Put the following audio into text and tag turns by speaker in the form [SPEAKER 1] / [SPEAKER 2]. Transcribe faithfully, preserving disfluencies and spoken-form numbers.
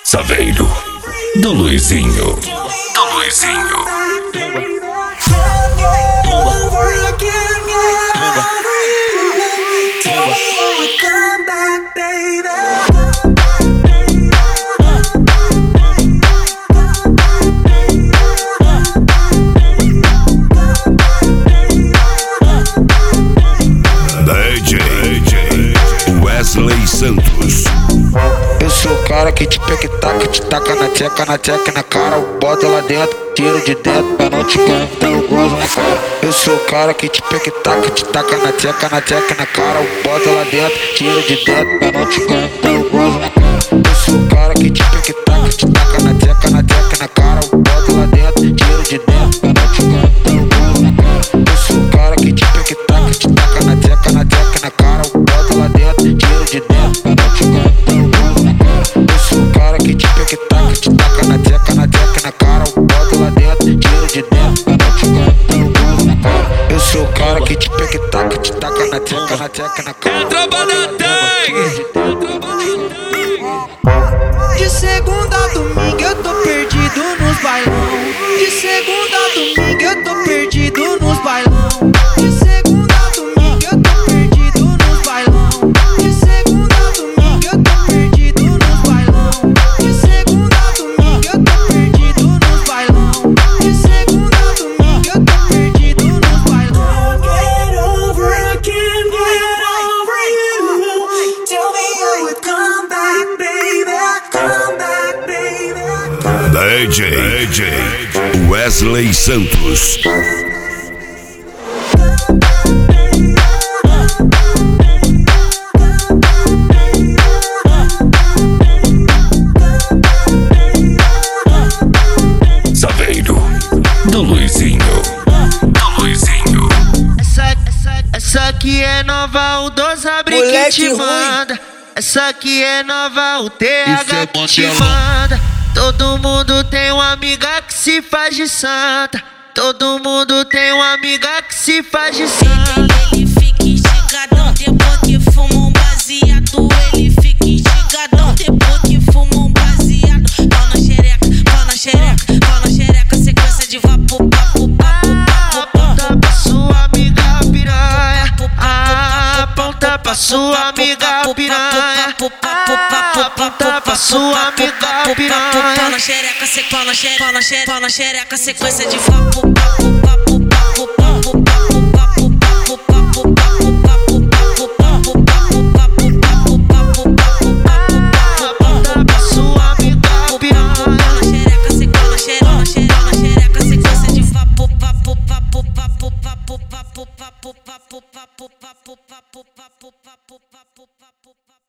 [SPEAKER 1] Saveiro do Luizinho, do Luizinho.
[SPEAKER 2] D J Wesley Santos.
[SPEAKER 3] Eu sou o cara que te pega e taca, te taca na tcheca, na tcheca na cara. Eu boto lá dentro, tiro de dentro pra não te ganhar, então eu gozo na cara. Eu sou o cara que te pega e taca, te taca na tcheca, na tcheca na cara. Eu boto lá dentro, tiro de dentro pra não te ganhar, então eu gozo na cara. Eu sou o cara que te pega e taca, te taca na tcheca, na tcheca na cara. Eu boto lá dentro, tiro de dentro pra não te ganhar, então eu gozo na cara. Eu sou o cara que te pega e taca, te taca na tcheca, na tcheca na cara. Eu boto lá dentro, tiro de dentro pra não te ganhar, então eu gozo na cara. Eu sou o cara que te pega e taca, te taca na tcheca, na tcheca na cara. Eu boto lá dentro, tiro de dentro pra não te ganhar, então eu gozo na cara. Eu sou o cara que te pega e taca, te taca na tcheca, na tcheca na cara.
[SPEAKER 1] É tropa da Tang!
[SPEAKER 4] De segunda a domingo eu tô perdido nos bailão. De segunda a domingo eu tô perdido nos bailão. De segunda a domingo eu tô perdido nos bailão. De segunda a domingo eu tô perdido nos bailão. De segunda a domingo eu tô perdido nos bailão. De segunda a domingo eu tô perdido nos bailão.
[SPEAKER 5] Get over, I can't get over you. Tell me you would come back, baby. Come back, baby.
[SPEAKER 2] D J D J Wesley Santos.
[SPEAKER 1] Saveiro do Luizinho, do Luizinho.
[SPEAKER 4] Essa, essa, essa aqui é nova, o Dos abre que
[SPEAKER 6] Moleque
[SPEAKER 4] te
[SPEAKER 6] ruim.
[SPEAKER 4] manda. Essa aqui é nova, o T H
[SPEAKER 3] é
[SPEAKER 4] que te
[SPEAKER 3] Mandelão.
[SPEAKER 4] manda. Todo mundo tem uma amiga que se faz de santa. Todo mundo tem uma amiga que se faz de santa.
[SPEAKER 7] Ele fica instigadão depois que fuma um baseado. Ele fica instigadão depois que fuma um baseado. Pau na xereca, pau na xereca, pau na xereca, sequência de vapo, papo, papo, papo,
[SPEAKER 4] Aponta pra sua amiga piranha. Aponta pra sua amiga piranha. Aponta pra sua amiga piranha.
[SPEAKER 7] pau na xereca, se pau na xereca, pau na xereca, pau na xereca, sequência de vapo, papo, papo, papo, papo, papo, papo, papo, papo, papo, papo, papo, papo, papo, papo, papo, papo, papo,
[SPEAKER 4] Aponta pra sua amiga piranha.
[SPEAKER 7] pau na xereca, se pau na xereca, pau na xereca, sequência de vapo, papo, papo, papo, papo, papo, papo, papo, papo, papo, papo, papo, papo, papo, papo, papo.